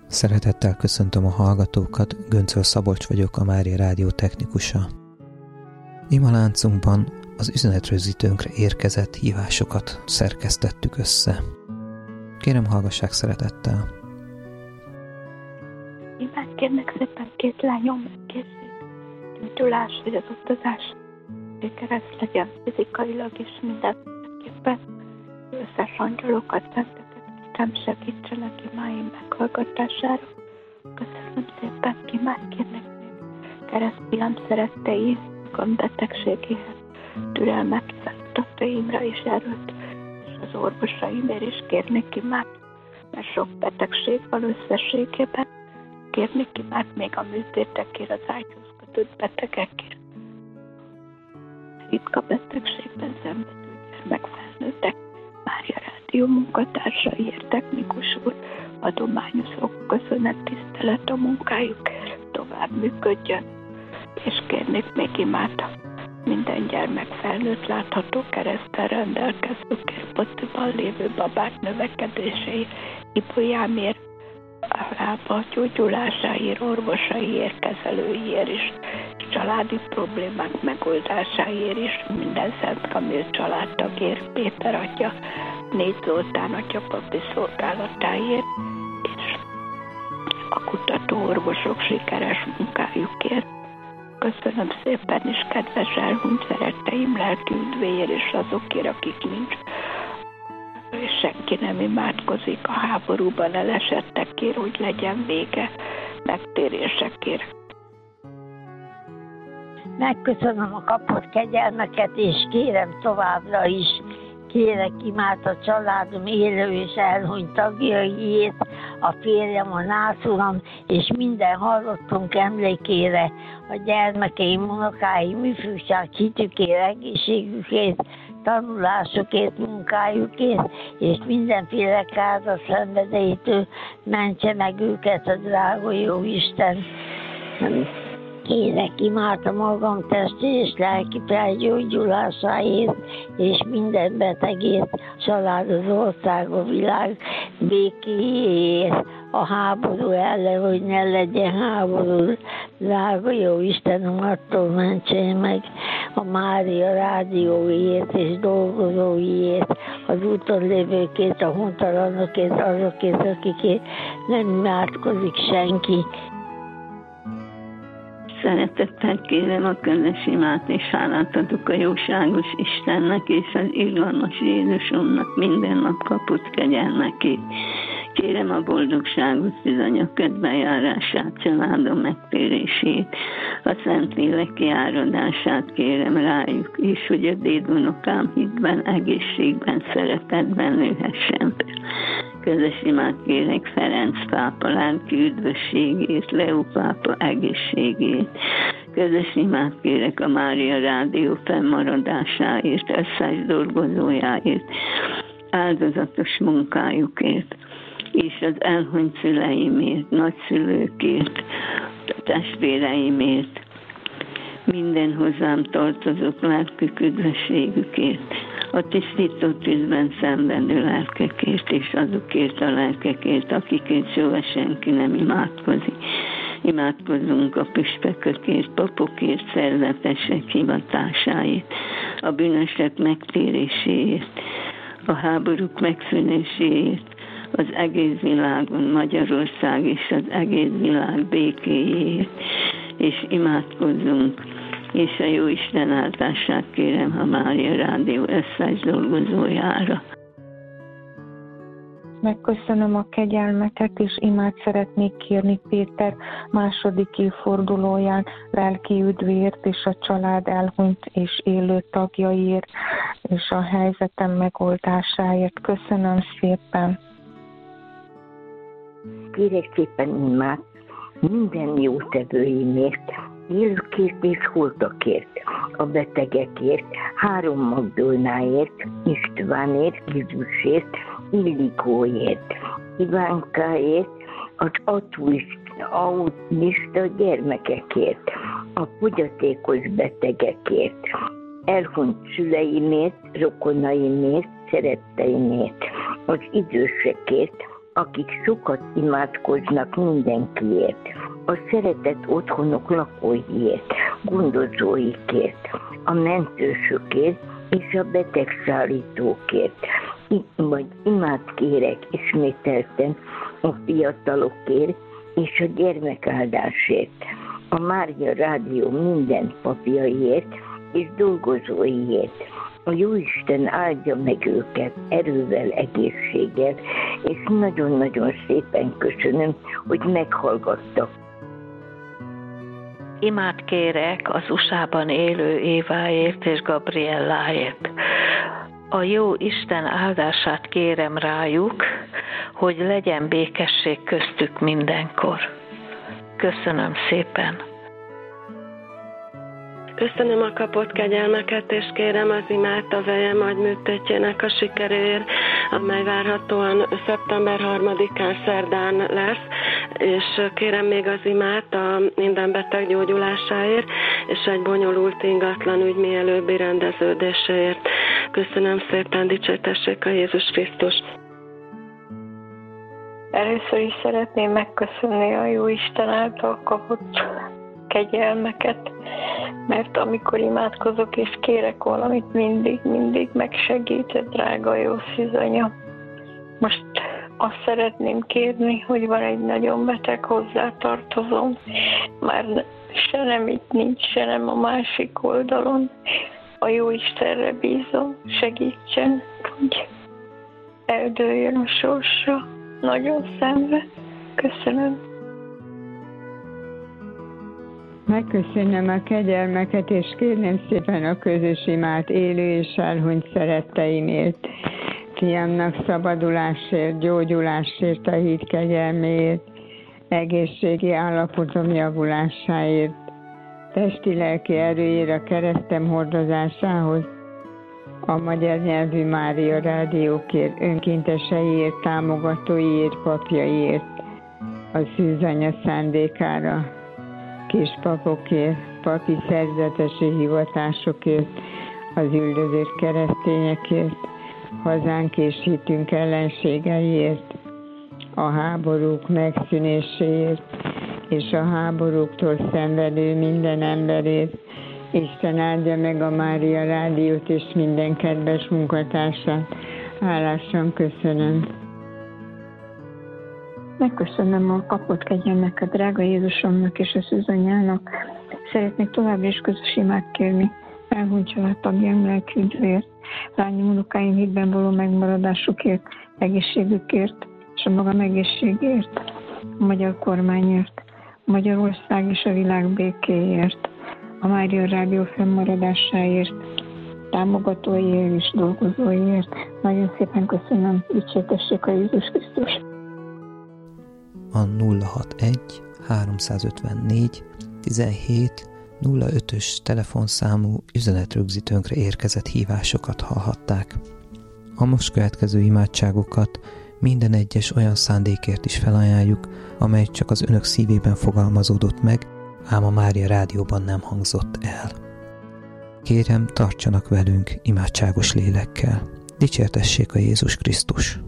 Szeretettel köszöntöm a hallgatókat, Göncöl Szabolcs vagyok, a Mária Rádió technikusa. Imaláncunkban az üzenetrögzítőnkre érkezett hívásokat szerkesztettük össze. Kérem, hallgassák szeretettel. Imát kérnek szépen, két lányom megkészít. Gyógyulás vagy az utazás sikeres legyen fizikailag és mindenképpen. Összes angyalokat, szenteket kérem, segítsenek imáim meghallgatására. Köszönöm szépen, imát kérnek még keresztfiam szerettei betegségéhez, türelmet feladataimra is erőt, és az orvosaimért is kérnék imát, mert sok betegség van összességében. Kérnék imát még a műtétekért, az ágyhoz kötött betegekért. Ritka betegségben szenvedő gyermekfelnőttek, Mária Rádió munkatársaiért, technikus úr, adományozok, köszönet, tisztelet a munkájukért, tovább működjön, és kérnék még imát minden gyermek felnőtt látható kereszttel rendelkezőkért, pociban lévő babák növekedéséért, ibolyámért, a lába gyógyulásáért, orvosaiért, kezelőiért is, családi problémák megoldásáért is, minden Szent Kamil családtagért, Péter atya, Négy Zoltán atya papi szolgálatáért, és a kutató orvosok sikeres munkájukért. Köszönöm szépen, és kedves elhunyt szeretteim lelki üdvéért, és azokért, akik nincs, és senki nem imádkozik a háborúban elesettekért, hogy legyen vége, megtérésekért. Megköszönöm a kapott kegyelmeket, és kérem továbbra is, kérek imát a családom élő és elhunyt tagjaiért, a férjem, a nászuram, és minden hallottunk emlékére, a gyermekeim, unokáim, ifjúság hitükért, egészségükért, tanulásukért, munkájukért, és mindenféle káros szenvedélytől mentse meg őket a drága jó Isten. Kérek imát a magam testi és lelki felgyógyulásáért, és minden betegért, család, az ország, a világ békéért, a háború ellen, hogy ne legyen háború. Drága jó Istenem, attól mentsél meg a Mária Rádióért és dolgozóiért, az úton lévőkért, a hontalanokért, azokért, akikért nem imádkozik senki. Szeretettel kérem a közös imát, és hálát adok a jóságos Istennek és az irgalmas Jézusomnak minden nap kapott kegyelmekét. Kérem a boldogságot, bizony ködbejárását, családom megtérését, a Szentlélek áradását kérem rájuk, és hogy a dédunokám hitben, egészségben, szeretetben nőhessen. Közös imát kérek Ferenc pápa lelki üdvösségét, Leó pápa egészségét. Közös imát kérek a Mária Rádió fennmaradásáért, összes dolgozójáért, áldozatos munkájukért, és az elhunyt szüleimért, nagyszülőkért, testvéreimért, minden hozzám tartozók lelkük üdvösségükért, a tisztító tűzben szenvedő lelkekért, és azokért a lelkekért, akikért soha senki nem imádkozik. Imádkozzunk a püspökökért, papokért, szerzetesek hivatásáért, a bűnösek megtéréséért, a háborúk megszűnéséért, az egész világon, Magyarország és az egész világ békéjéért, és imádkozzunk, és a jó Isten áldását kérem a Mária Rádió összes dolgozójára. Megköszönöm a kegyelmeket, és imát szeretnék kérni Péter második évfordulóján lelki üdvért, és a család elhunyt és élő tagjaiért, és a helyzetem megoldásáért. Köszönöm szépen. Kérek szépen imát minden jótevőimért, élőkért és holtakért, a betegekért, 3 Magdolnáért, Istvánért, Jézusért, Illikóért, Ivánkáért, az autista gyermekekért, a fogyatékos betegekért, elhunyt szüleimért, rokonaimért, szeretteimért, az idősekért, akik sokat imádkoznak mindenkiért, a szeretett otthonok lakóiért, gondozóikért, a mentősökért és a betegszállítókért. Vagy imád kérek ismételten a fiatalokért és a gyermekáldásért, a Mária Rádió minden papjaiért és dolgozóiért. A Jóisten áldja meg őket erővel, egészséggel, és nagyon-nagyon szépen köszönöm, hogy meghallgattak. Imát kérek az USA-ban élő Éváért és Gabrielláért. A jó Isten áldását kérem rájuk, hogy legyen békesség köztük mindenkor. Köszönöm szépen! Köszönöm a kapott kegyelmeket, és kérem az imát a vejem agyműtétjének a sikeréért, amely várhatóan szeptember 3-án szerdán lesz, és kérem még az imát a minden beteg gyógyulásáért, és egy bonyolult ingatlan ügy mielőbbi rendeződéséért. Köszönöm szépen, dicsértessék a Jézus Krisztus! Először is szeretném megköszönni a jó Isten által kapott kegyelmeket, mert amikor imádkozok és kérek valamit, mindig megsegített, drága jó szűzanya. Most azt szeretném kérni, hogy van egy nagyon beteg hozzátartozom, már se nem itt nincs, se nem a másik oldalon. A jó Istenre bízom, segítsen, hogy eldőljön a sorsa. Nagyon szenved. Köszönöm. Megköszönöm a kegyelmeket, és kérném szépen a közös imát élő és elhunyt szeretteimért, fiamnak szabadulásért, gyógyulásért, a hit kegyelméért, egészségi állapotom javulásáért, testi-lelki erőért, a keresztem hordozásához, a magyar nyelvű Mária Rádiókért, önkénteseiért, támogatóiért, papjaiért, a szűzanya szándékára, kispapokért, papi szerzetesi hivatásokért, az üldözött keresztényekért, hazánk és hitünk ellenségeiért, a háborúk megszűnéséért, és a háborúktól szenvedő minden emberért. Isten áldja meg a Mária Rádiót és minden kedves munkatársát. Hálásan köszönöm. Megköszönöm a kapott kegyelmeket drága Jézusomnak és a szűzanyának. Szeretnék továbbra is közös imát kérni elhunyt családtagjaim lelki üdvért, lányom, unokáim hitben való megmaradásukért, egészségükért és a magam egészségért, a magyar kormányért, a Magyarország és a világ békéért, a Mária Rádió fennmaradásáért, támogatóiért és dolgozóiért. Nagyon szépen köszönöm, dicsértessék a Jézus Krisztus. A 061 354 17 05-ös telefonszámú üzenetrögzítőnkre érkezett hívásokat hallhatták. A most következő imádságokat minden egyes olyan szándékért is felajánljuk, amely csak az önök szívében fogalmazódott meg, ám a Mária Rádióban nem hangzott el. Kérem, tartsanak velünk imádságos lélekkel. Dicsértessék a Jézus Krisztus!